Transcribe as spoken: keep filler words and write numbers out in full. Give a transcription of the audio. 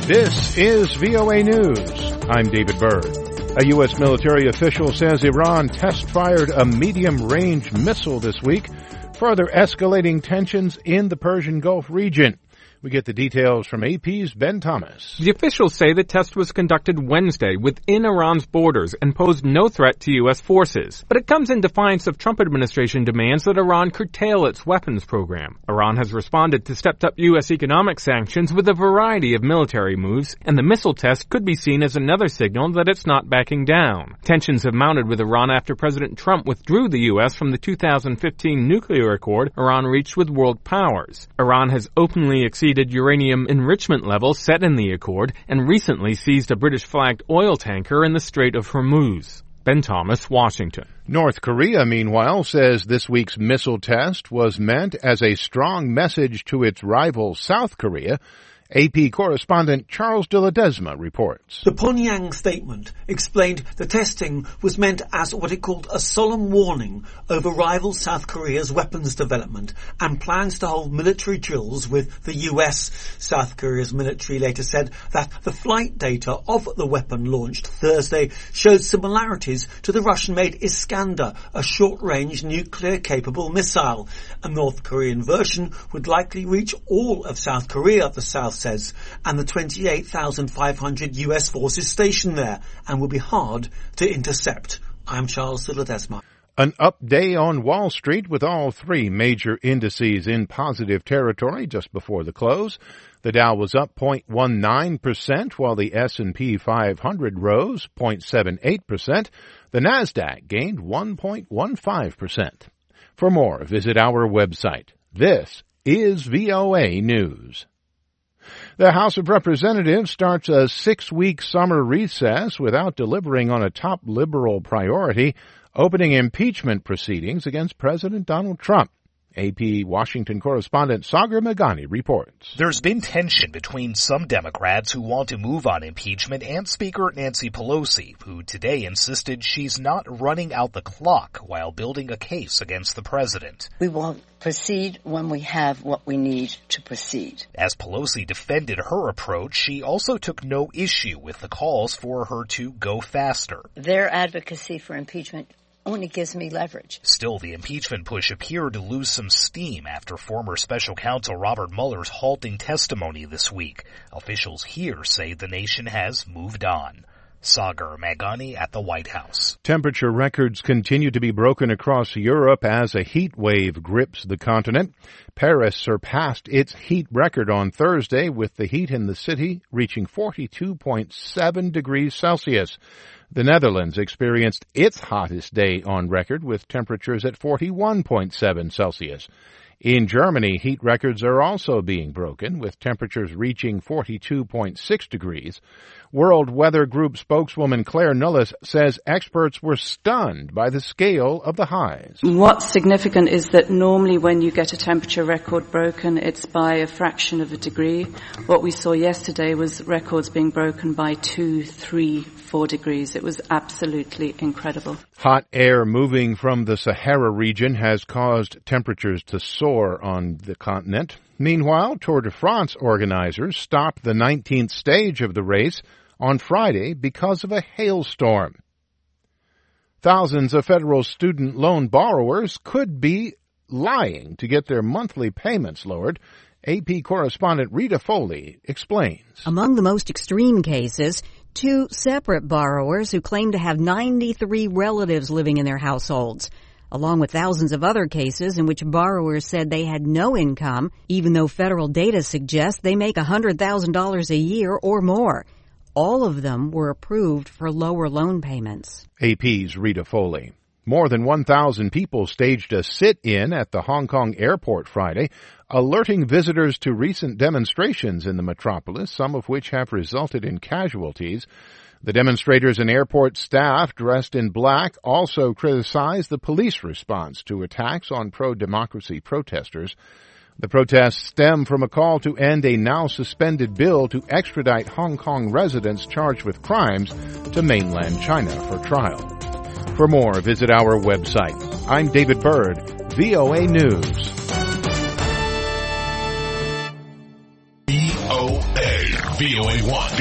This is V O A News. I'm David Byrd. A U S military official says Iran test-fired a medium-range missile this week, further escalating tensions in the Persian Gulf region. We get the details from A P's Ben Thomas. The officials say the test was conducted Wednesday within Iran's borders and posed no threat to U S forces. But it comes in defiance of Trump administration demands that Iran curtail its weapons program. Iran has responded to stepped-up U S economic sanctions with a variety of military moves, and the missile test could be seen as another signal that it's not backing down. Tensions have mounted with Iran after President Trump withdrew the U S from the two thousand fifteen nuclear accord Iran reached with world powers. Iran has openly exceeded uranium enrichment levels set in the accord and recently seized a British-flagged oil tanker in the Strait of Hormuz. Ben Thomas, Washington. North Korea, meanwhile, says this week's missile test was meant as a strong message to its rival South Korea. A P correspondent Charles de Ledesma reports. The Pyongyang statement explained the testing was meant as what it called a solemn warning over rival South Korea's weapons development and plans to hold military drills with the U S. South Korea's military later said that the flight data of the weapon launched Thursday showed similarities to the Russian-made Iskander, a short-range nuclear-capable missile. A North Korean version would likely reach all of South Korea, the South says, and the twenty-eight thousand five hundred U S forces stationed there, and will be hard to intercept. I'm Charles de Ledesma. An up day on Wall Street with all three major indices in positive territory just before the close. The Dow was up zero point one nine percent, while the S and P five hundred rose zero point seven eight percent. The Nasdaq gained one point one five percent. For more, visit our website. This is V O A News. The House of Representatives starts a six-week summer recess without deliberating on a top liberal priority, opening impeachment proceedings against President Donald Trump. A P Washington correspondent Sagar Meghani reports. There's been tension between some Democrats who want to move on impeachment and Speaker Nancy Pelosi, who today insisted she's not running out the clock while building a case against the president. We won't proceed when we have what we need to proceed. As Pelosi defended her approach, she also took no issue with the calls for her to go faster. Their advocacy for impeachment only gives me leverage. Still, the impeachment push appeared to lose some steam after former special counsel Robert Mueller's halting testimony this week. Officials here say the nation has moved on. Sagar Meghani at the White House. Temperature records continue to be broken across Europe as a heat wave grips the continent. Paris surpassed its heat record on Thursday, with the heat in the city reaching forty-two point seven degrees Celsius. The Netherlands experienced its hottest day on record with temperatures at forty-one point seven Celsius. In Germany, heat records are also being broken, with temperatures reaching forty-two point six degrees. World Weather Group spokeswoman Claire Nulles says experts were stunned by the scale of the highs. What's significant is that normally when you get a temperature record broken, it's by a fraction of a degree. What we saw yesterday was records being broken by two, three, four degrees. It was absolutely incredible. Hot air moving from the Sahara region has caused temperatures to soar on the continent. Meanwhile, Tour de France organizers stopped the nineteenth stage of the race on Friday because of a hailstorm. Thousands of federal student loan borrowers could be lying to get their monthly payments lowered. A P correspondent Rita Foley explains. Among the most extreme cases, two separate borrowers who claim to have ninety-three relatives living in their households, along with thousands of other cases in which borrowers said they had no income, even though federal data suggests they make one hundred thousand dollars a year or more. All of them were approved for lower loan payments. A P's Rita Foley. More than one thousand people staged a sit-in at the Hong Kong airport Friday, alerting visitors to recent demonstrations in the metropolis, some of which have resulted in casualties. The demonstrators and airport staff dressed in black also criticized the police response to attacks on pro-democracy protesters. The protests stem from a call to end a now-suspended bill to extradite Hong Kong residents charged with crimes to mainland China for trial. For more, visit our website. I'm David Byrd, V O A News. V O A. V O A one.